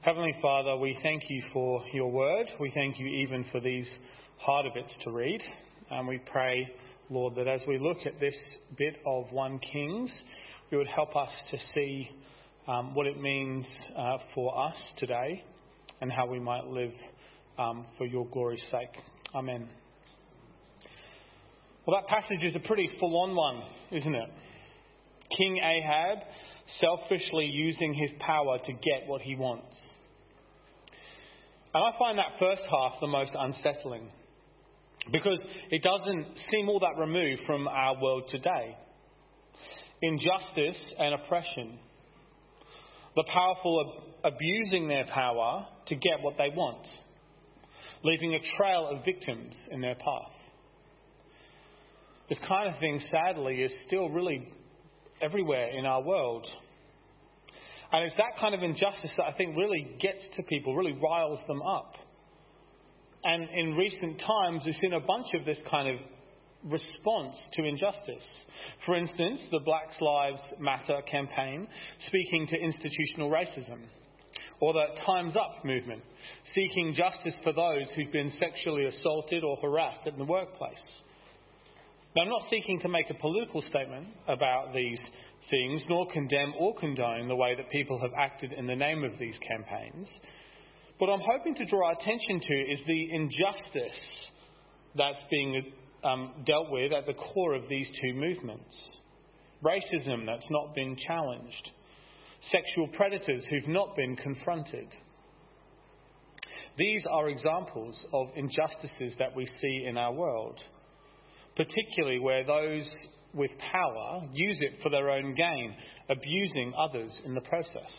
Heavenly Father, we thank you for your word. We thank you even for these harder bits to read. And we pray, Lord, that as we look at this bit of 1 Kings, you would help us to see what it means for us today and how we might live for your glory's sake. Amen. Well, that passage is a pretty full-on one, isn't it? King Ahab selfishly using his power to get what he wants. And I find that first half the most unsettling because it doesn't seem all that removed from our world today. Injustice and oppression. The powerful abusing their power to get what they want, leaving a trail of victims in their path. This kind of thing, sadly, is still really everywhere in our world. And it's that kind of injustice that I think really gets to people, really riles them up. And in recent times, we've seen a bunch of this kind of response to injustice. For instance, the Black Lives Matter campaign speaking to institutional racism. Or the Time's Up movement, seeking justice for those who've been sexually assaulted or harassed in the workplace. Now, I'm not seeking to make a political statement about these things, nor condemn or condone the way that people have acted in the name of these campaigns. What I'm hoping to draw attention to is the injustice that's being dealt with at the core of these two movements. Racism that's not been challenged. Sexual predators who've not been confronted. These are examples of injustices that we see in our world, particularly where those with power use it for their own gain, abusing others in the process.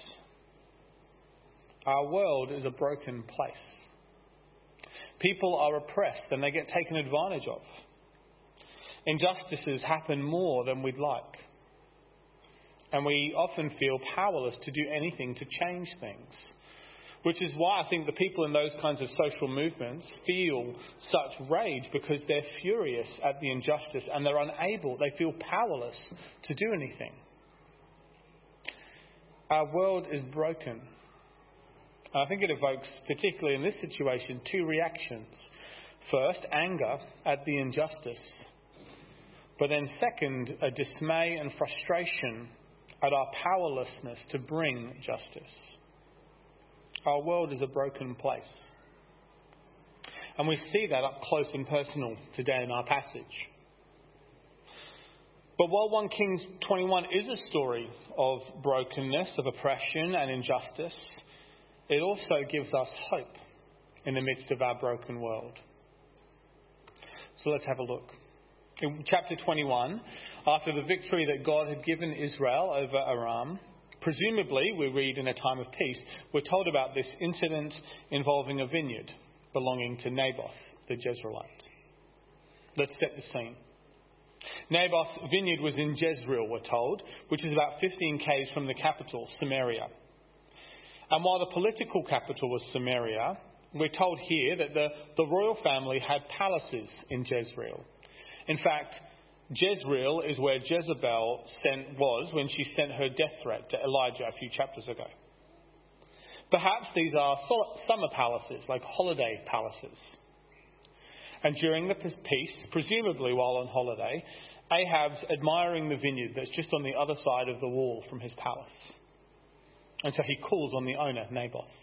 Our world is a broken place. People are oppressed and they get taken advantage of. Injustices happen more than we'd like. And we often feel powerless to do anything to change things. Which is why I think the people in those kinds of social movements feel such rage, because they're furious at the injustice and they're unable, they feel powerless to do anything. Our world is broken. I think it evokes, particularly in this situation, two reactions. First, anger at the injustice. But then second, a dismay and frustration at our powerlessness to bring justice. Our world is a broken place. And we see that up close and personal today in our passage. But while 1 Kings 21 is a story of brokenness, of oppression and injustice, it also gives us hope in the midst of our broken world. So let's have a look. In chapter 21, after the victory that God had given Israel over Aram, presumably, we read in a time of peace, we're told about this incident involving a vineyard belonging to Naboth, the Jezreelite. Let's set the scene. Naboth's vineyard was in Jezreel, we're told, which is about 15 k's from the capital, Samaria. And while the political capital was Samaria, we're told here that the royal family had palaces in Jezreel. In fact, Jezreel is where Jezebel was when she sent her death threat to Elijah a few chapters ago. Perhaps these are summer palaces, like holiday palaces. And during the peace, presumably while on holiday, Ahab's admiring the vineyard that's just on the other side of the wall from his palace. And so he calls on the owner, Naboth.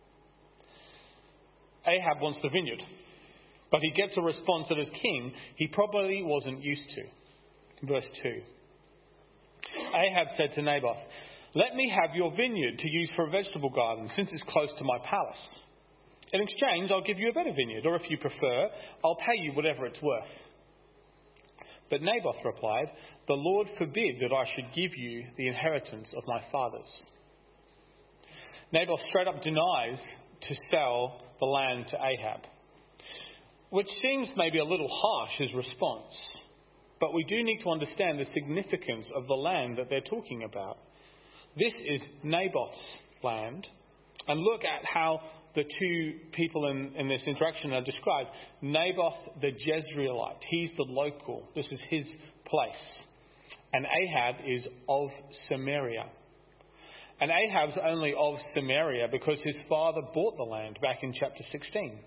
Ahab wants the vineyard, but he gets a response that as king, he probably wasn't used to. Verse 2. Ahab said to Naboth, "Let me have your vineyard to use for a vegetable garden, since it's close to my palace. In exchange, I'll give you a better vineyard, or if you prefer, I'll pay you whatever it's worth." But Naboth replied, "The Lord forbid that I should give you the inheritance of my fathers." Naboth straight up denies to sell the land to Ahab, which seems maybe a little harsh, his response. But we do need to understand the significance of the land that they're talking about. This is Naboth's land. And look at how the two people in this interaction are described. Naboth the Jezreelite. He's the local. This is his place. And Ahab is of Samaria. And Ahab's only of Samaria because his father bought the land back in chapter 16.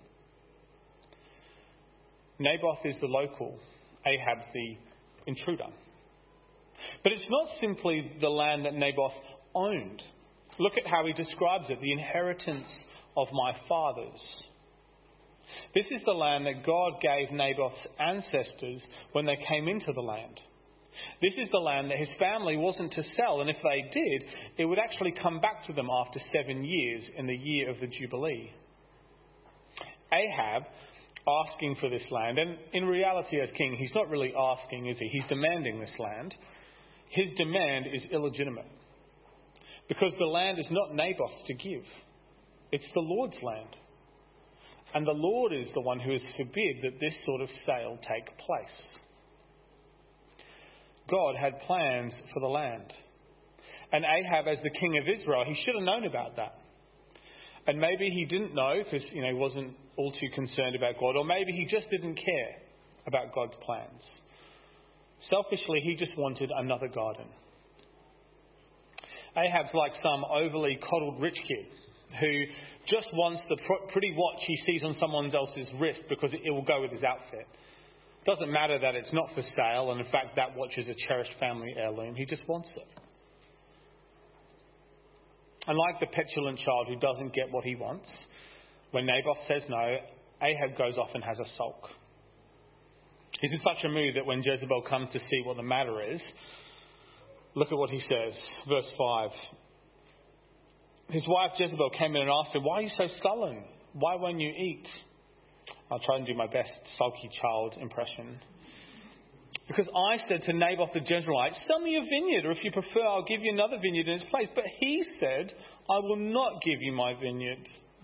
Naboth is the local, Ahab's the intruder. But it's not simply the land that Naboth owned. Look at how he describes it, the inheritance of my fathers. This is the land that God gave Naboth's ancestors when they came into the land. This is the land that his family wasn't to sell, and if they did, it would actually come back to them after 7 years in the year of the Jubilee. Ahab, asking for this land, and in reality as king, he's not really asking, is he? He's demanding this land. His demand is illegitimate, because the land is not Naboth's to give. It's the Lord's land. And the Lord is the one who has forbid that this sort of sale take place. God had plans for the land. And Ahab, as the king of Israel, he should have known about that. And maybe he didn't know because, he wasn't all too concerned about God. Or maybe he just didn't care about God's plans. Selfishly, he just wanted another garden. Ahab's like some overly coddled rich kid who just wants the pretty watch he sees on someone else's wrist because it will go with his outfit. It doesn't matter that it's not for sale, and in fact that watch is a cherished family heirloom. He just wants it. And like the petulant child who doesn't get what he wants, when Naboth says no, Ahab goes off and has a sulk. He's in such a mood that when Jezebel comes to see what the matter is, look at what he says. Verse 5. His wife Jezebel came in and asked him, "Why are you so sullen? Why won't you eat?" I'll try and do my best sulky child impression. "Because I said to Naboth the Jezreelite, 'Sell me a vineyard, or if you prefer, I'll give you another vineyard in its place.' But he said, 'I will not give you my vineyard.'"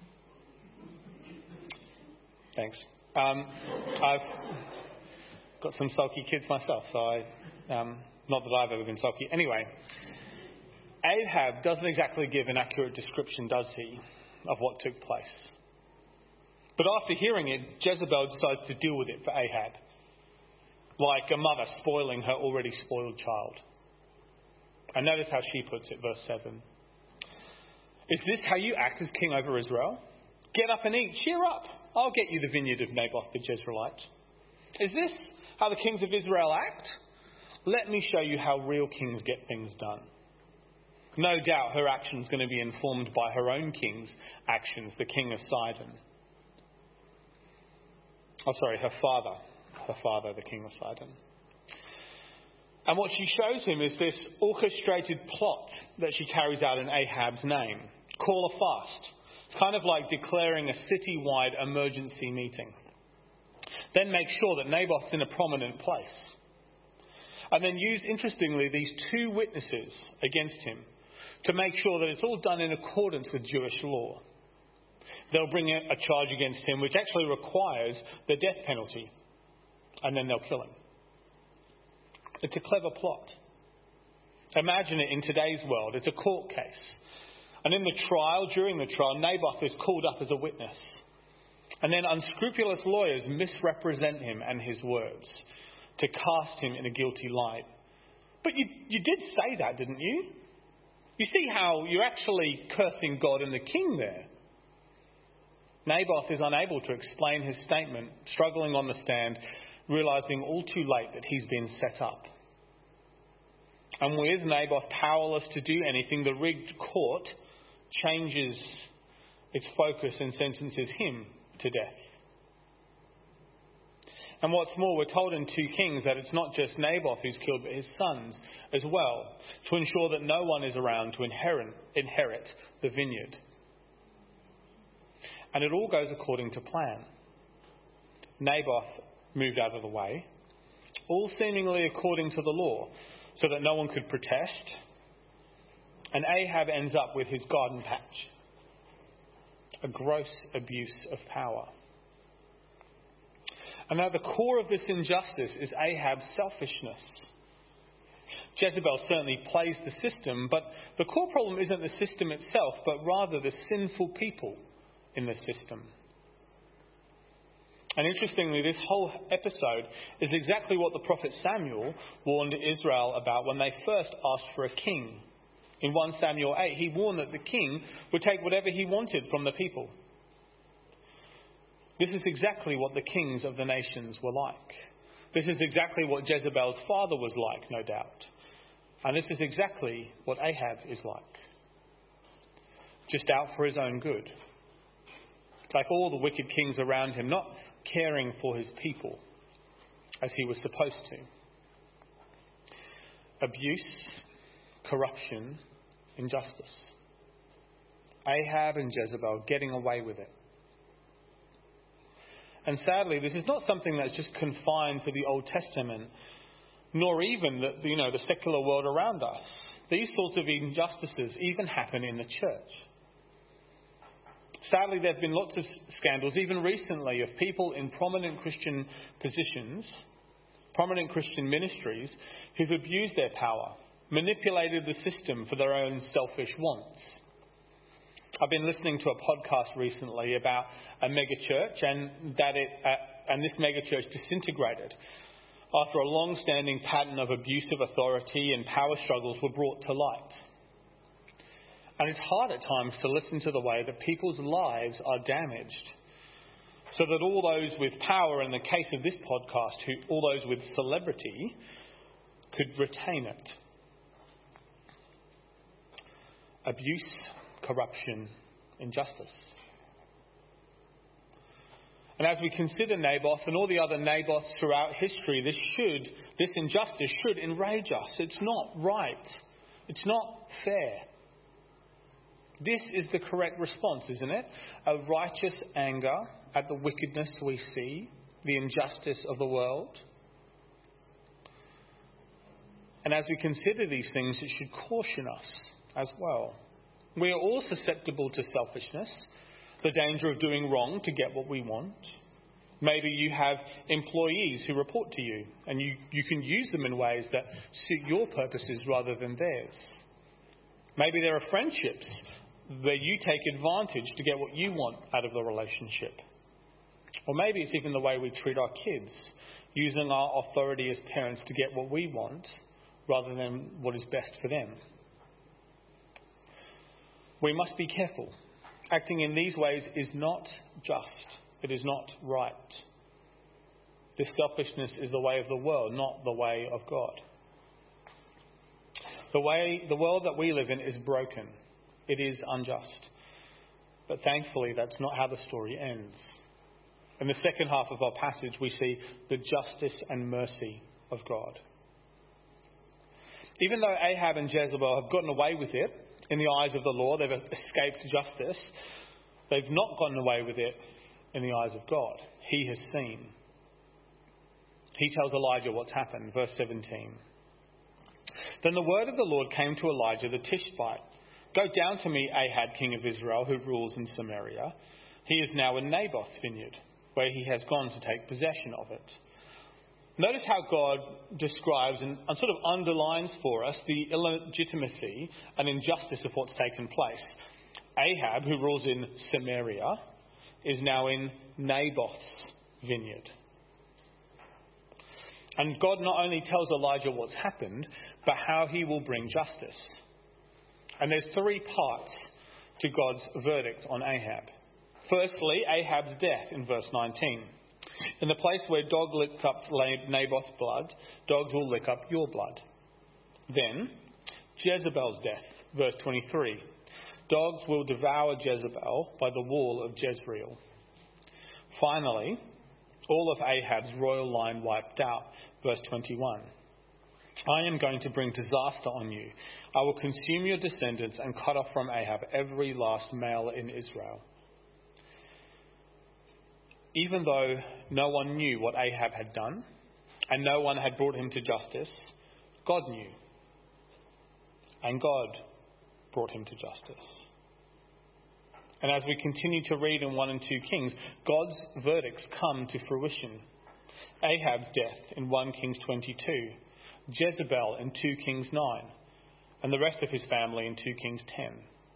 Thanks. I've got some sulky kids myself, so not that I've ever been sulky. Anyway, Ahab doesn't exactly give an accurate description, does he, of what took place? But after hearing it, Jezebel decides to deal with it for Ahab, like a mother spoiling her already spoiled child. And notice how she puts it, verse 7. "Is this how you act as king over Israel? Get up and eat, cheer up. I'll get you the vineyard of Naboth the Jezreelite. Is this how the kings of Israel act? Let me show you how real kings get things done." No doubt her action's going to be informed by her own king's actions, the king of Sidon. Her father, the king of Sidon. And what she shows him is this orchestrated plot that she carries out in Ahab's name. Call a fast. It's kind of like declaring a city-wide emergency meeting. Then make sure that Naboth's in a prominent place. And then use, interestingly, these two witnesses against him to make sure that it's all done in accordance with Jewish law. They'll bring a charge against him which actually requires the death penalty. And then they'll kill him. It's a clever plot. Imagine it in today's world. It's a court case. And during the trial, Naboth is called up as a witness. And then unscrupulous lawyers misrepresent him and his words to cast him in a guilty light. But you did say that, didn't you? You see how you're actually cursing God and the king there. Naboth is unable to explain his statement, struggling on the stand, realizing all too late that he's been set up. And with Naboth powerless to do anything, the rigged court changes its focus and sentences him to death. And what's more, we're told in 2 Kings that it's not just Naboth who's killed, but his sons as well, to ensure that no one is around to inherit the vineyard. And it all goes according to plan. Naboth moved out of the way, all seemingly according to the law, so that no one could protest. And Ahab ends up with his garden patch. A gross abuse of power. And at the core of this injustice is Ahab's selfishness. Jezebel certainly plays the system, but the core problem isn't the system itself, but rather the sinful people in the system. And interestingly, this whole episode is exactly what the prophet Samuel warned Israel about when they first asked for a king. In 1 Samuel 8, he warned that the king would take whatever he wanted from the people. This is exactly what the kings of the nations were like. This is exactly what Jezebel's father was like, no doubt. And this is exactly what Ahab is like. Just out for his own good. Like all the wicked kings around him, not caring for his people as he was supposed to. Abuse, corruption, injustice. Ahab and Jezebel getting away with it. And sadly, this is not something that's just confined to the Old Testament, nor even the secular world around us. These sorts of injustices even happen in the church. Sadly, there have been lots of scandals, even recently, of people in prominent Christian positions, prominent Christian ministries, who've abused their power, manipulated the system for their own selfish wants. I've been listening to a podcast recently about a megachurch and this megachurch disintegrated after a long-standing pattern of abusive authority and power struggles were brought to light. And it's hard at times to listen to the way that people's lives are damaged, so that all those with power, in the case of this podcast, all those with celebrity, could retain it. Abuse, corruption, injustice. And as we consider Naboth and all the other Naboths throughout history, this injustice should enrage us. It's not right. It's not fair. This is the correct response, isn't it? A righteous anger at the wickedness we see, the injustice of the world. And as we consider these things, it should caution us as well. We are all susceptible to selfishness, the danger of doing wrong to get what we want. Maybe you have employees who report to you, and you can use them in ways that suit your purposes rather than theirs. Maybe there are friendships where you take advantage to get what you want out of the relationship. Or maybe it's even the way we treat our kids, using our authority as parents to get what we want rather than what is best for them. We must be careful. Acting in these ways is not just. It is not right. This selfishness is the way of the world, not the way of God. The world that we live in is broken. It is unjust. But thankfully, that's not how the story ends. In the second half of our passage, we see the justice and mercy of God. Even though Ahab and Jezebel have gotten away with it in the eyes of the law, they've escaped justice, they've not gotten away with it in the eyes of God. He has seen. He tells Elijah what's happened. Verse 17. Then the word of the Lord came to Elijah the Tishbite. Go down to me, Ahab, king of Israel, who rules in Samaria. He is now in Naboth's vineyard, where he has gone to take possession of it. Notice how God describes and sort of underlines for us the illegitimacy and injustice of what's taken place. Ahab, who rules in Samaria, is now in Naboth's vineyard. And God not only tells Elijah what's happened, but how he will bring justice. And there's three parts to God's verdict on Ahab. Firstly, Ahab's death in verse 19. In the place where dog licked up Naboth's blood, dogs will lick up your blood. Then, Jezebel's death, verse 23. Dogs will devour Jezebel by the wall of Jezreel. Finally, all of Ahab's royal line wiped out, verse 21. I am going to bring disaster on you. I will consume your descendants and cut off from Ahab every last male in Israel. Even though no one knew what Ahab had done and no one had brought him to justice, God knew. And God brought him to justice. And as we continue to read in 1 and 2 Kings, God's verdicts come to fruition. Ahab's death in 1 Kings 22, Jezebel in 2 Kings 9, and the rest of his family in 2 Kings 10.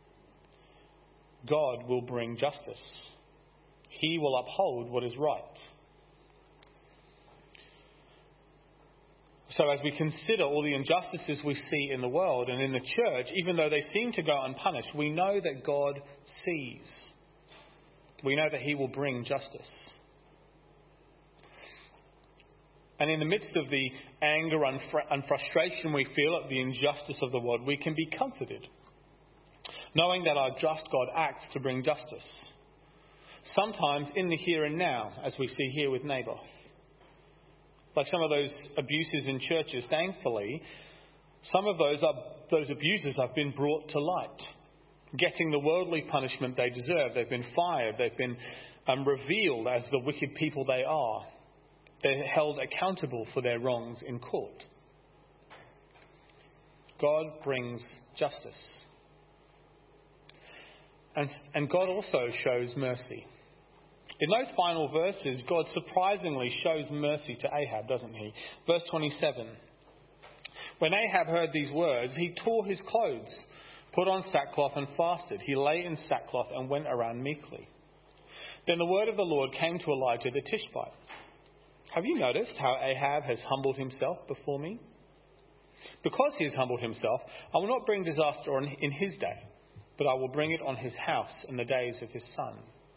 God will bring justice. He will uphold what is right. So as we consider all the injustices we see in the world and in the church, even though they seem to go unpunished, we know that God sees. We know that he will bring justice. And in the midst of the anger and frustration we feel at the injustice of the world, we can be comforted, knowing that our just God acts to bring justice. Sometimes in the here and now, as we see here with Naboth. Like some of those abuses in churches, thankfully, some of those abusers have been brought to light, getting the worldly punishment they deserve. They've been fired. They've been revealed as the wicked people they are. They're held accountable for their wrongs in court. God brings justice. And God also shows mercy. In those final verses, God surprisingly shows mercy to Ahab, doesn't he? Verse 27. When Ahab heard these words, he tore his clothes, put on sackcloth and fasted. He lay in sackcloth and went around meekly. Then the word of the Lord came to Elijah the Tishbite. Have you noticed how Ahab has humbled himself before me? Because he has humbled himself, I will not bring disaster in his day, but I will bring it on his house in the days of his son.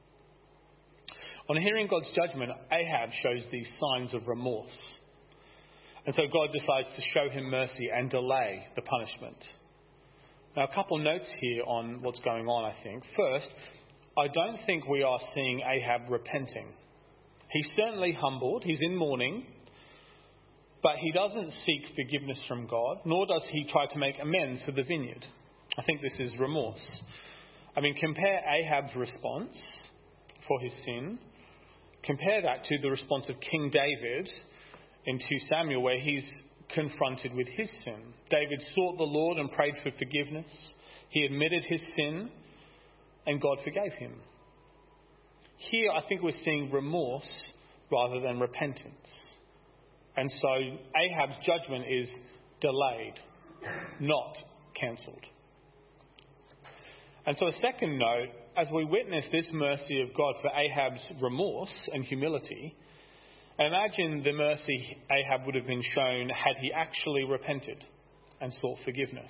On hearing God's judgment, Ahab shows these signs of remorse. And so God decides to show him mercy and delay the punishment. Now, a couple notes here on what's going on, I think. First, I don't think we are seeing Ahab repenting. He's certainly humbled, he's in mourning, but he doesn't seek forgiveness from God, nor does he try to make amends for the vineyard. I think this is remorse. I mean, compare Ahab's response for his sin. Compare that to the response of King David in 2 Samuel, where he's confronted with his sin. David sought the Lord and prayed for forgiveness. He admitted his sin, and God forgave him. Here, I think we're seeing remorse rather than repentance. And so Ahab's judgment is delayed, not cancelled. And so a second note, as we witness this mercy of God for Ahab's remorse and humility, imagine the mercy Ahab would have been shown had he actually repented and sought forgiveness.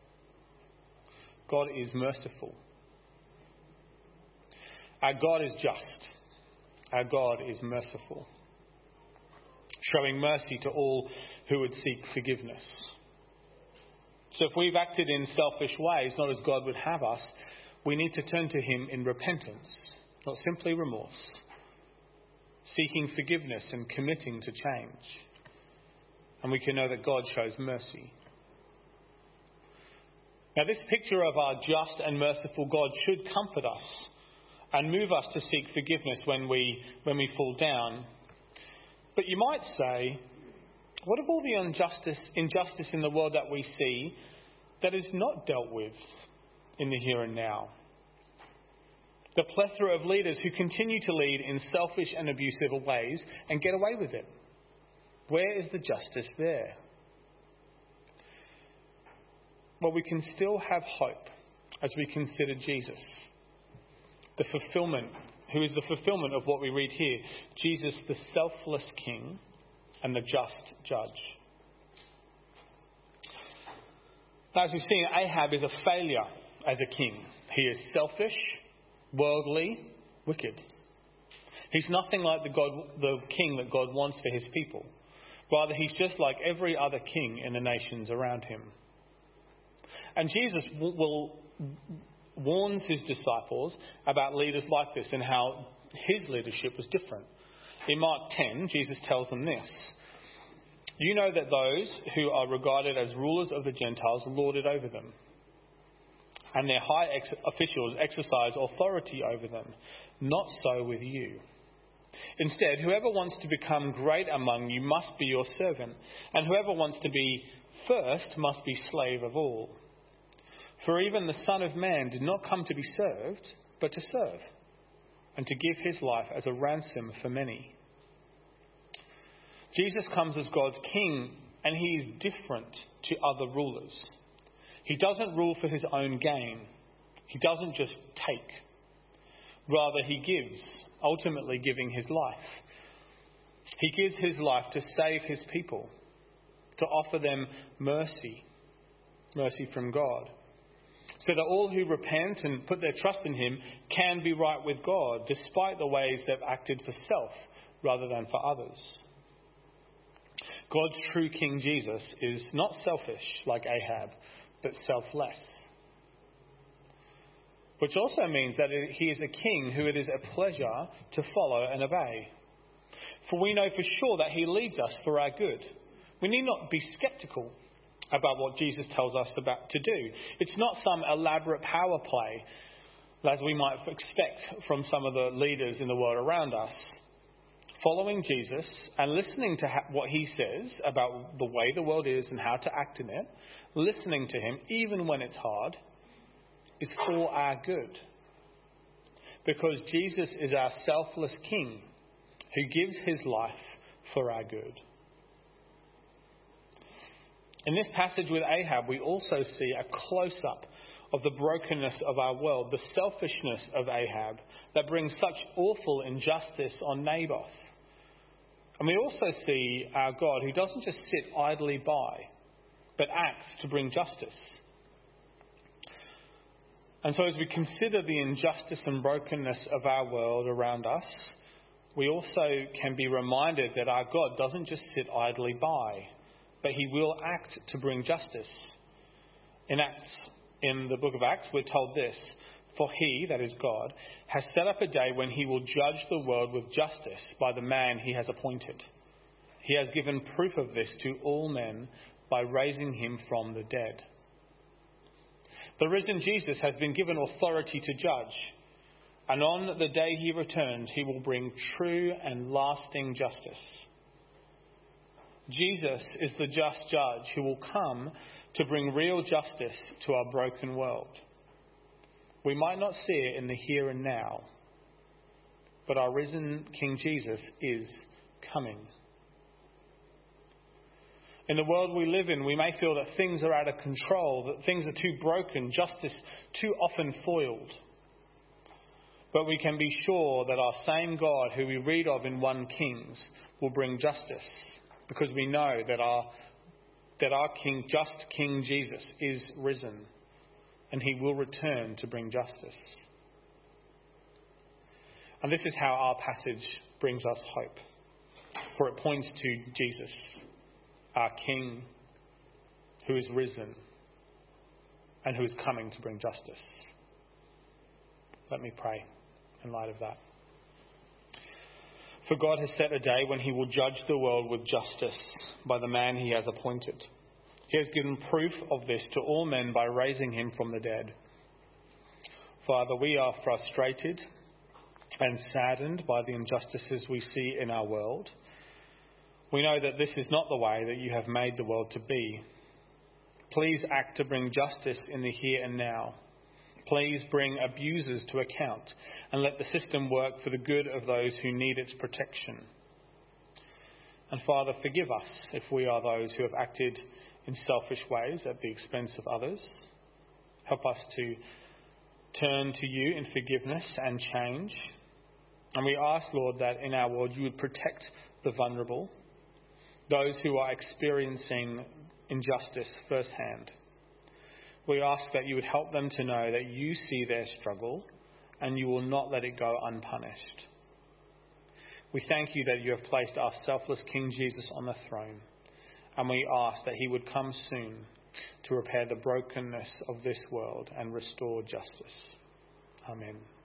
God is merciful. Our God is just. Our God is merciful, showing mercy to all who would seek forgiveness. So if we've acted in selfish ways, not as God would have us, we need to turn to him in repentance, not simply remorse, seeking forgiveness and committing to change. And we can know that God shows mercy. Now, this picture of our just and merciful God should comfort us and move us to seek forgiveness when we fall down. But you might say, what of all the injustice in the world that we see that is not dealt with in the here and now? The plethora of leaders who continue to lead in selfish and abusive ways and get away with it. Where is the justice there? Well, we can still have hope as we consider Jesus, who is the fulfillment of what we read here. Jesus, the selfless King and the just judge. Now, as we've seen, Ahab is a failure as a king. He is selfish, worldly, wicked. He's nothing like the king that God wants for his people. Rather, he's just like every other king in the nations around him. And Jesus warns his disciples about leaders like this and how his leadership was different. In Mark 10, Jesus tells them this: "You know that those who are regarded as rulers of the Gentiles lord it over them, and their high officials exercise authority over them. Not so with you. Instead, whoever wants to become great among you must be your servant, and whoever wants to be first must be slave of all. For even the Son of Man did not come to be served, but to serve, and to give his life as a ransom for many." Jesus comes as God's king, and he is different to other rulers. He doesn't rule for his own gain. He doesn't just take. Rather, he gives, ultimately giving his life. He gives his life to save his people, to offer them mercy from God, so that all who repent and put their trust in him can be right with God, despite the ways they've acted for self rather than for others. God's true King Jesus is not selfish like Ahab, but selfless. Which also means that he is a king who it is a pleasure to follow and obey. For we know for sure that he leads us for our good. We need not be sceptical about what Jesus tells us about to do. It's not some elaborate power play, as we might expect from some of the leaders in the world around us. Following Jesus and listening to what he says about the way the world is and how to act in it, listening to him even when it's hard, is for our good. Because Jesus is our selfless King who gives his life for our good. In this passage with Ahab, we also see a close-up of the brokenness of our world, the selfishness of Ahab that brings such awful injustice on Naboth. And we also see our God who doesn't just sit idly by, but acts to bring justice. And so as we consider the injustice and brokenness of our world around us, we also can be reminded that our God doesn't just sit idly by, but he will act to bring justice. In the book of Acts, we're told this: "For he," that is God, "has set up a day when he will judge the world with justice by the man he has appointed. He has given proof of this to all men by raising him from the dead." The risen Jesus has been given authority to judge, and on the day he returns, he will bring true and lasting justice. Jesus is the just judge who will come to bring real justice to our broken world. We might not see it in the here and now, but our risen King Jesus is coming. In the world we live in, we may feel that things are out of control, that things are too broken, justice too often foiled. But we can be sure that our same God, who we read of in 1 Kings, will bring justice, because we know that our King, just King Jesus, is risen, and he will return to bring justice. And this is how our passage brings us hope, for it points to Jesus, our King, who is risen and who is coming to bring justice. Let me pray in light of that. For God has set a day when he will judge the world with justice by the man he has appointed. He has given proof of this to all men by raising him from the dead. Father, we are frustrated and saddened by the injustices we see in our world. We know that this is not the way that you have made the world to be. Please act to bring justice in the here and now. Please bring abusers to account and let the system work for the good of those who need its protection. And Father, forgive us if we are those who have acted in selfish ways at the expense of others. Help us to turn to you in forgiveness and change. And we ask, Lord, that in our world you would protect the vulnerable, those who are experiencing injustice firsthand. We ask that you would help them to know that you see their struggle and you will not let it go unpunished. We thank you that you have placed our selfless King Jesus on the throne, and we ask that he would come soon to repair the brokenness of this world and restore justice. Amen.